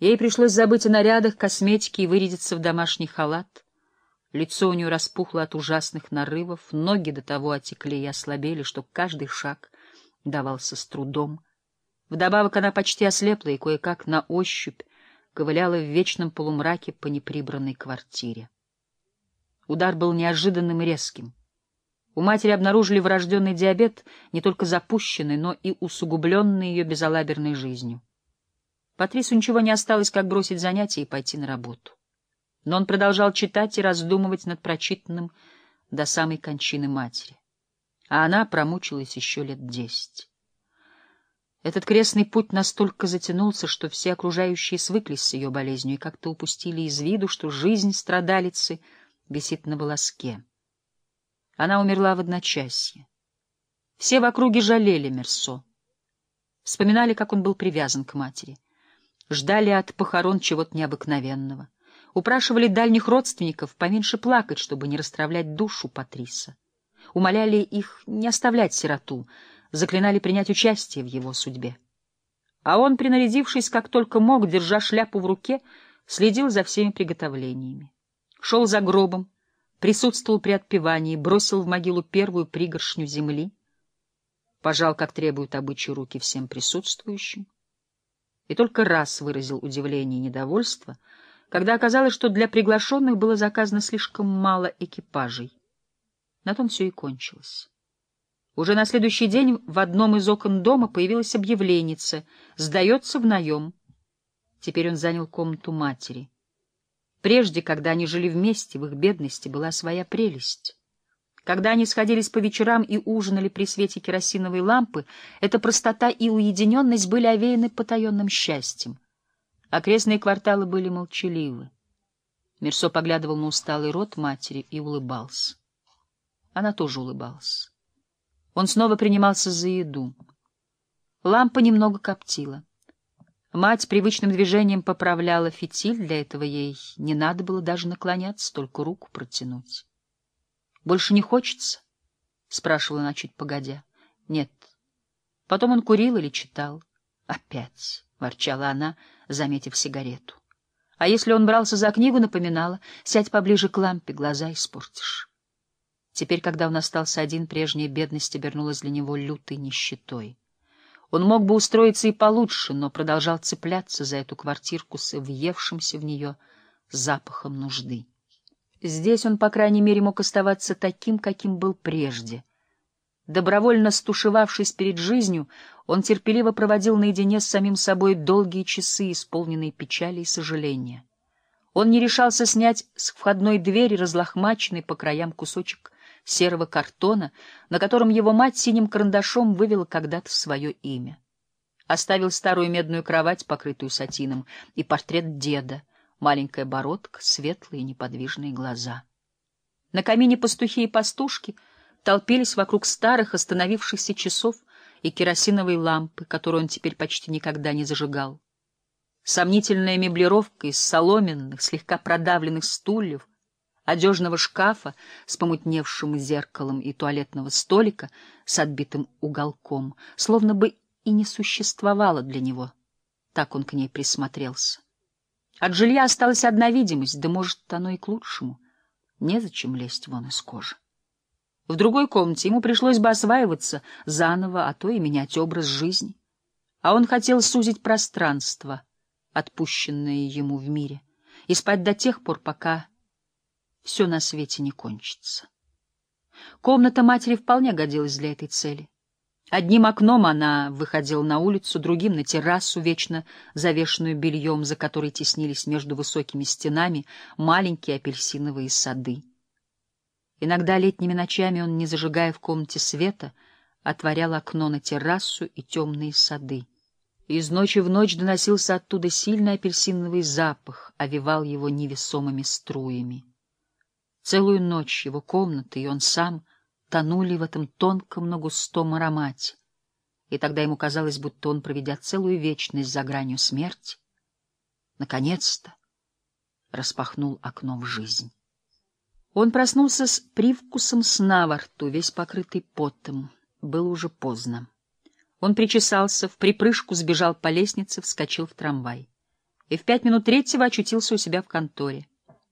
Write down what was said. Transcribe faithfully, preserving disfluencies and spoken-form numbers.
Ей пришлось забыть о нарядах, косметике и вырядиться в домашний халат. Лицо у нее распухло от ужасных нарывов, ноги до того отекли и ослабели, что каждый шаг давался с трудом. Вдобавок она почти ослепла и кое-как на ощупь ковыляла в вечном полумраке по неприбранной квартире. Удар был неожиданным и резким. У матери обнаружили врожденный диабет, не только запущенный, но и усугубленный ее безалаберной жизнью. Патрису ничего не осталось, как бросить занятия и пойти на работу. Но он продолжал читать и раздумывать над прочитанным до самой кончины матери. А она промучилась еще лет десять. Этот крестный путь настолько затянулся, что все окружающие свыклись с ее болезнью и как-то упустили из виду, что жизнь страдалицы висит на волоске. Она умерла в одночасье. Все в округе жалели Мерсо. Вспоминали, как он был привязан к матери. Ждали от похорон чего-то необыкновенного. Упрашивали дальних родственников поменьше плакать, чтобы не расстравлять душу Патриса. Умоляли их не оставлять сироту, заклинали принять участие в его судьбе. А он, принарядившись как только мог, держа шляпу в руке, следил за всеми приготовлениями. Шел за гробом, присутствовал при отпевании, бросил в могилу первую пригоршню земли, пожал, как требуют обычаи, руки всем присутствующим, и только раз выразил удивление и недовольство, когда оказалось, что для приглашенных было заказано слишком мало экипажей. На том все и кончилось. Уже на следующий день в одном из окон дома появилась объявленница: «Сдается в наем». Теперь он занял комнату матери. Прежде, когда они жили вместе, в их бедности была своя прелесть. Когда они сходились по вечерам и ужинали при свете керосиновой лампы, эта простота и уединенность были овеяны потаенным счастьем. Окрестные кварталы были молчаливы. Мерсо поглядывал на усталый рот матери и улыбался. Она тоже улыбалась. Он снова принимался за еду. Лампа немного коптила. Мать привычным движением поправляла фитиль, для этого ей не надо было даже наклоняться, только руку протянуть. — Больше не хочется? — спрашивала она чуть погодя. — Нет. Потом он курил или читал. — Опять, — ворчала она, заметив сигарету. А если он брался за книгу, напоминала: — сядь поближе к лампе, глаза испортишь. Теперь, когда он остался один, прежняя бедность обернулась для него лютой нищетой. Он мог бы устроиться и получше, но продолжал цепляться за эту квартирку с въевшимся в нее запахом нужды. Здесь он, по крайней мере, мог оставаться таким, каким был прежде. Добровольно стушевавшись перед жизнью, он терпеливо проводил наедине с самим собой долгие часы, исполненные печали и сожаления. Он не решался снять с входной двери разлохмаченный по краям кусочек серого картона, на котором его мать синим карандашом вывела когда-то свое имя. Оставил старую медную кровать, покрытую сатином, и портрет деда, маленькая бородка, светлые неподвижные глаза. На камине пастухи и пастушки толпились вокруг старых остановившихся часов и керосиновой лампы, которую он теперь почти никогда не зажигал. Сомнительная меблировка из соломенных, слегка продавленных стульев, одежного шкафа с помутневшим зеркалом и туалетного столика с отбитым уголком словно бы и не существовало для него. Так он к ней присмотрелся. От жилья осталась одна видимость, да, может, оно и к лучшему. Незачем лезть вон из кожи. В другой комнате ему пришлось бы осваиваться заново, а то и менять образ жизни. А он хотел сузить пространство, отпущенное ему в мире, и спать до тех пор, пока все на свете не кончится. Комната матери вполне годилась для этой цели. Одним окном она выходила на улицу, другим — на террасу, вечно завешенную бельем, за которой теснились между высокими стенами маленькие апельсиновые сады. Иногда летними ночами он, не зажигая в комнате света, отворял окно на террасу и темные сады. Из ночи в ночь доносился оттуда сильный апельсиновый запах, овевал его невесомыми струями. Целую ночь его комната и он сам тонули в этом тонком, но густом аромате, и тогда ему казалось, будто он, проведя целую вечность за гранью смерти, наконец-то распахнул окно в жизнь. Он проснулся с привкусом сна во рту, весь покрытый потом. Было уже поздно. Он причесался, в припрыжку сбежал по лестнице, вскочил в трамвай. и в пять минут третьего очутился у себя в конторе.